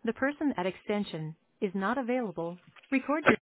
The person at extension is not available. Record your